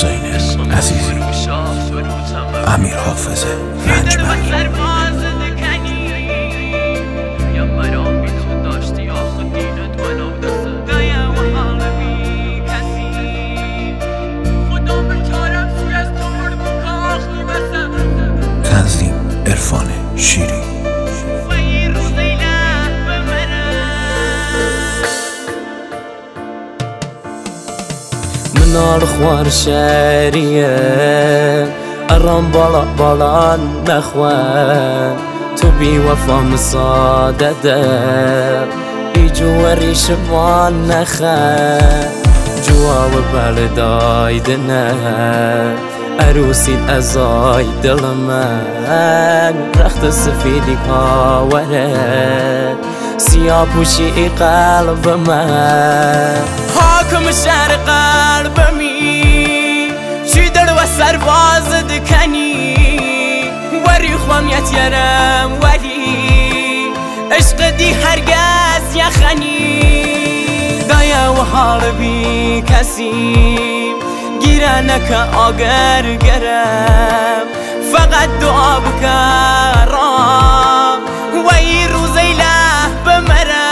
حسین عزیزی، امیر حافظ رنجبر. تنظیم عرفان شیری. منار خوار شریه ارام بالا نخوان تو بی وفا مسادده ای جواری شمان نخوان جواب بردای دنه عروسی ازای دل من رخت سفیدی کاوره سیاه پوشی قلب من حاکم شهر قلبمی چی در و سرباز دکنی وری خوامیت یارم ولی عشق دی هرگز یخنی دایا و حال بی کسی گیره نکه آگر گرم فقط دعا بکرم و ای روزی له بمرم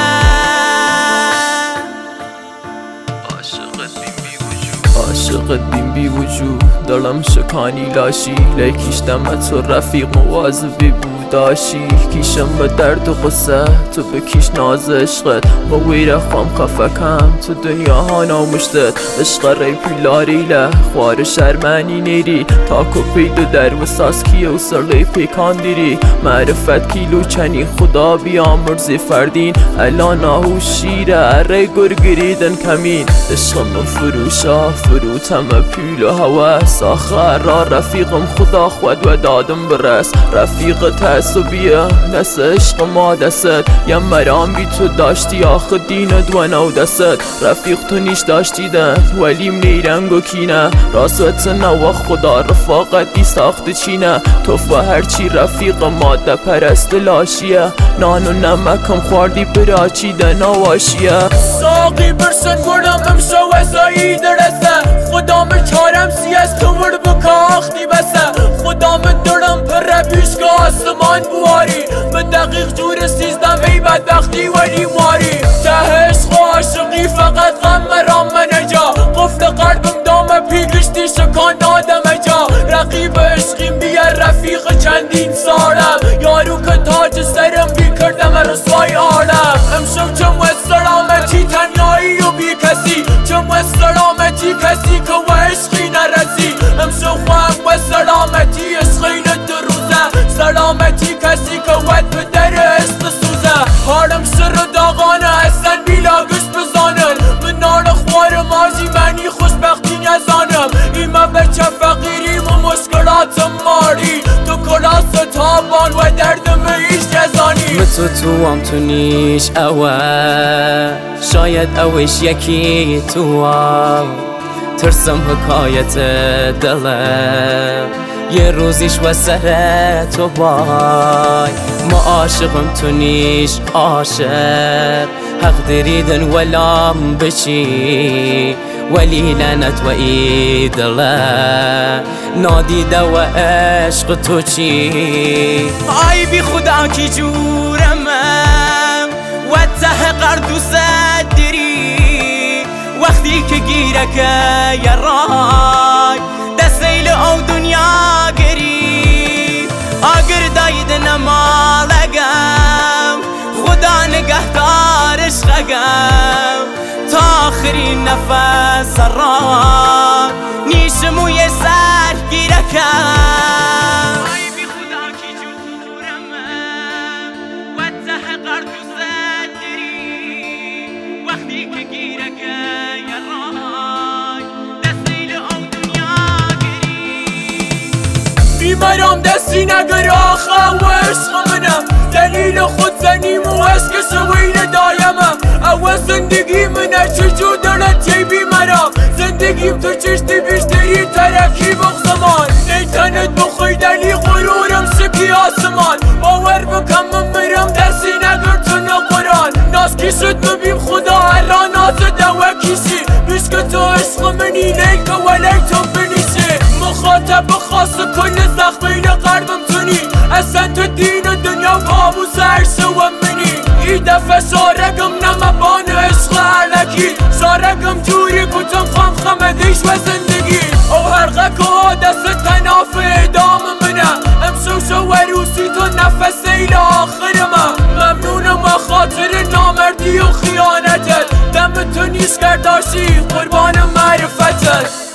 عاشقت بیم بی وجود دلم شکانی لاشی لیکیشتم تو رفیق مواظبی بود داشی کیشم به درد و قصه تو بکیش ناز عشقت با ویره خوام خفکم تو دنیا ها نامشتت عشق ری پیلاریله خوار شرمنی نیری تا کپید در و ساس کیه و سرلی پیکان دیری معرفت کیلو چنی خدا بیامرزی فردین الان آهو شیره اره گرگریدن کمین عشق من فروشا فروتم پیل و هوس آخر را رفیقم خدا خود و دادم برس رفیق تعصبیه نس عشق ما دست یم مرام بی تو داشتی آخه دینت و نو دست رفیق تو نیش داشتی دن ولیم نیرنگ و کینه راست نو خدا رفاقت دی ساخت چینه تو و هرچی رفیق ماده پرست لاشیه نان و نمکم خوردی براچیده نواشیه ساقی برسن گرم امشو وزایی درسته خدا چارم سیست تو ور بکاختی بسه خدا درم پر پیش که آسمان بواری به دقیق جور سیزدم ای بدبختی ولی ماری ته عشق و عاشقی فقط غم مرام منجا قفل قلبم دام پیگشتی شکان آدم جا رقیب عشقیم بیار رفیق چندین سالم یارو که تاج سرم بی کردم رسوای عالم امشب چم و سلامتی تنهایی و بی کسی چم و سلامتی کسی که و عشقی نرسی امشب خوام و سلامتی عشقی ندروزه سلامتی کسی که ود به در عشق سوزه حالم سر و داغانه اصلا بیلا گشت بزانن من نال خوار مازی منی خوشبختی نزانم ایمه بچه فقیریم و مشکلاتم ماری تو کلاس تابان و دردم ایش جزانی تو هم تو نیش اوه شاید اوش یکی تو ترسم حکایت دلم یه روزیش و سر تو بای ما عاشقم تو نیش عاشق حق دریدن ولام بچی ولی لعنت و ای دله نادیده و عشق تو چی آی بی خدا کی جورمم و ته قرد و صدری وقتی که گیره که یرای دستیل او دنیا گری آگر داید نمالگم خدا نگهدار عشقگم تا آخرین نفس را نیشمو یه سر گیره کم آی بی خدا کی جورمم و ته قرد و صدری وقتی که گیره که یرای دستیل او دنیا گری بیمارم دستی نگر آخه و عشق منم دلیل خود زنیم و عشق شوین دایمم او زندگی منه چجور دلت چی بیمارم زندگیم تو چشتی بیشتری ترکی بغزمان نیتنت بخوی دلی غرورم شکی آسمان باور بکم من مرم دستی نگر تو نقران ناز کی شد مبیم خدا الان ناز دو کشی بیش که تو عشق منی نیکه ولی تو بنیسی خاطب خاص کل زخمین قلبم تونی اصلا تو دین و دنیا قابوس عرصه و منی این دفعه سارگم نمبان عشق علکی سارگم جوری کتم خمخمدیش و زندگی او هرقه که دست تناف ادام منه امسوس و عروسی تو نفس ایل آخر ممنونم خاطر نامردی و خیانتت دم تو نیست کرداشی قربان معرفتت